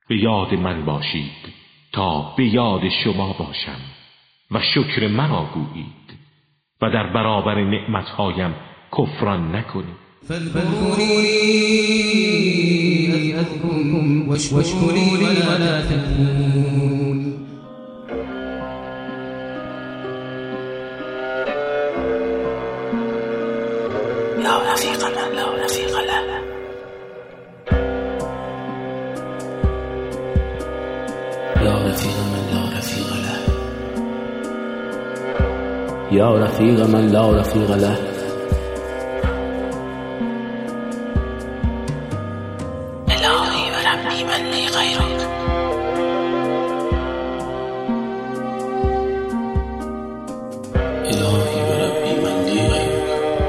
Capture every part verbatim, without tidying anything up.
به یاد من باشید تا به یاد شما باشم و شکر مرا گویید و در برابر نعمتهایم کفران نکنید. فاذكروني أذكركم واشكروا لي ولا تكفرون. لا رفيق من لا رفيق له. يا رفيق من لا رفيق له. يا رفيق من لا رفيق له. إلهي وربي من لي غيرك. إلهي وربي من لي غيرك.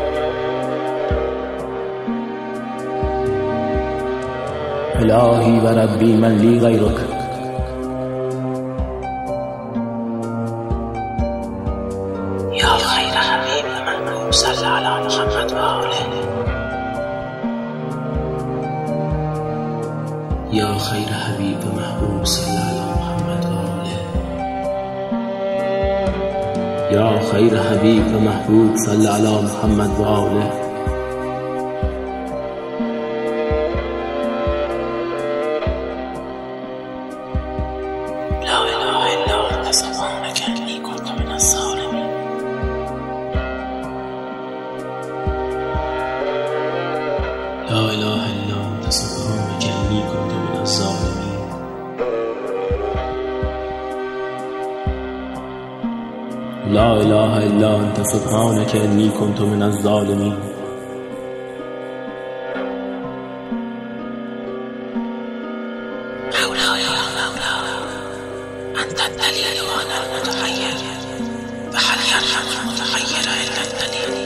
إلهي وربي من لي غيرك. يا خير حبيب من صلى على محمد وآله. يا خير حبيب محبوب صلى على محمد وآله. يا خير حبيب محبوب صلى على محمد وآله. لا إله إلا أنت سبحانك إني كنت من الظالمين. لا إله إلا أنت سبحانك إني كنت من الظالمين. لا إله إلا أنت سبحانك إني كنت من الظالمين. مولاي يا مولاي أنت الدليل وأنا المتحير، فهل يرحم المتحير إلا الدليل؟